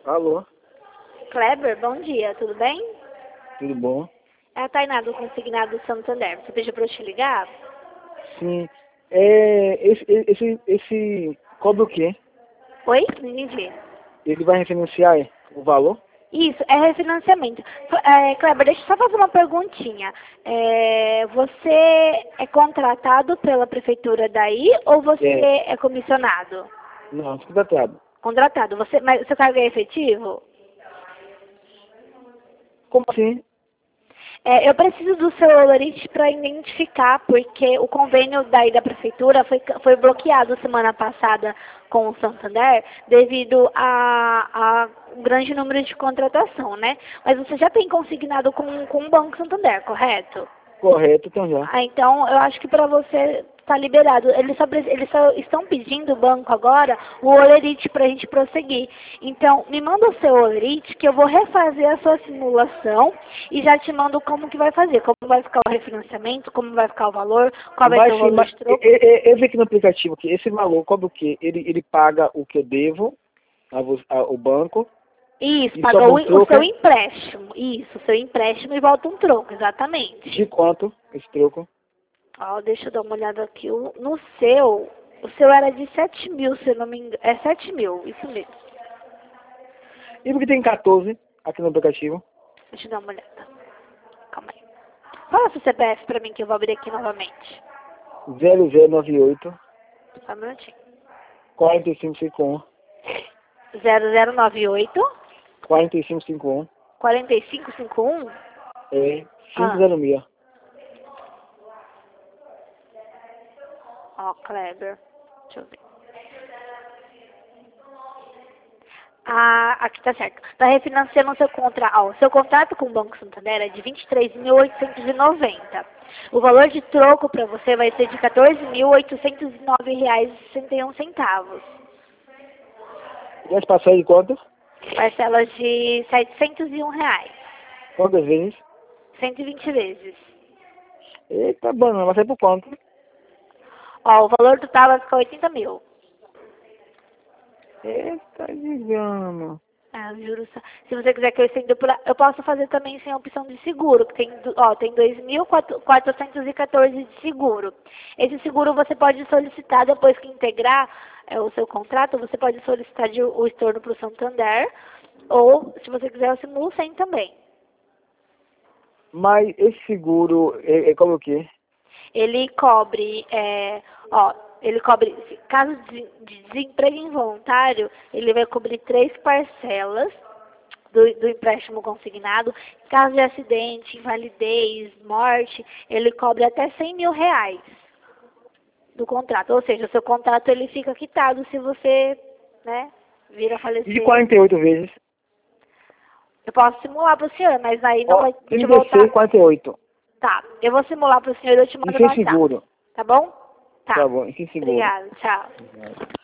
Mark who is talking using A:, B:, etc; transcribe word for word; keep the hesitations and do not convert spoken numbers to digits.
A: Alô,
B: Kleber, bom dia, tudo bem?
A: tudo bom?
B: É a Tainá do Consignado Santander. Você pediu para eu te ligar?
A: Sim, é, esse, esse, esse cobra o quê?
B: Oi? Não entendi.
A: Ele vai refinanciar é, o valor?
B: Isso, é refinanciamento. É, Kleber, deixa eu só fazer uma perguntinha. É, você é contratado pela prefeitura daí ou você
A: É,
B: é comissionado?
A: não, fica tratado.
B: Contratado. Você, mas o seu cargo é efetivo?
A: Como assim?
B: É, eu preciso do seu Olorite para identificar, porque o convênio daí da prefeitura foi, foi bloqueado semana passada com o Santander devido a, a um grande número de contratação, né? Mas você já tem consignado com, com o Banco Santander, correto?
A: Correto, então já.
B: Ah, então eu acho que para você está liberado. Eles só, pre- eles só estão pedindo o banco agora o Olerite para a gente prosseguir. Então, me manda o seu Olerite que eu vou refazer a sua simulação e já te mando como que vai fazer, como vai ficar o refinanciamento, como vai ficar o valor, qual vai
A: Vai
B: ser o
A: sim,
B: valor
A: mas
B: de troco.
A: eu, eu, eu vi aqui no aplicativo que esse valor cobra o quê? Ele, ele paga o que eu devo ao banco
B: Isso,
A: e
B: paga
A: sobra
B: o,
A: um
B: o
A: troco,
B: seu
A: é?
B: empréstimo. Isso, o seu empréstimo e volta um troco, exatamente.
A: De quanto esse troco?
B: Ó, deixa eu dar uma olhada aqui. O- No seu, o seu era de sete mil, se eu não me engano. É sete mil, isso mesmo.
A: E porque tem quatorze aqui no aplicativo?
B: Deixa eu dar uma olhada. Calma aí. Fala seu C P F pra mim que eu vou abrir aqui novamente.
A: zero zero nove oito,
B: Só um minutinho.
A: quatro cinco cinco um,
B: zero zero nove oito,
A: quatro cinco cinco um,
B: quatro cinco cinco um.
A: é
B: Ah,
A: quinhentos e seis.
B: ó, Kleber. Deixa eu ver. Ah, aqui tá certo. Tá refinanciando o seu contrato. Ó, o seu contrato com o Banco Santander é de vinte e três mil oitocentos e noventa. O valor de troco para você vai ser de quatorze mil oitocentos e nove reais e sessenta e um centavos.
A: E as passagens de quanto?
B: Parcelas de setecentos e um reais.
A: Quantas vezes?
B: cento e vinte vezes.
A: Eita, banana, vai sair por quanto?
B: Ó, o valor total vai ficar oitenta mil.
A: Eita, digamos.
B: Ah, juro. só- Se você quiser que eu estenda por... a- Eu posso fazer também sem a opção de seguro, que tem, du- ó, tem dois mil quatrocentos e quatorze de seguro. Esse seguro você pode solicitar depois que integrar é, o seu contrato, você pode solicitar de, o estorno para o Santander, ou se você quiser eu simulo sem também.
A: Mas esse seguro é, é como o quê?
B: Ele cobre, é, ó, ele cobre, se- caso de de desemprego involuntário, ele vai cobrir três parcelas do, do empréstimo consignado. Caso de acidente, invalidez, morte, ele cobre até cem mil reais do contrato. Ou seja, o seu contrato ele fica quitado se você, né, vir a
A: E de
B: falecer.
A: quarenta e oito vezes?
B: Eu posso simular para o senhor, mas aí não
A: Ó,
B: vai, deixa eu
A: trinta e seis,
B: voltar.
A: quarenta e oito.
B: Tá, eu vou simular para o senhor e eu te
A: E
B: mando no
A: sem
B: WhatsApp.
A: seguro.
B: Tá bom? Tá.
A: Tá bom, e sem seguro.
B: Obrigada, tchau.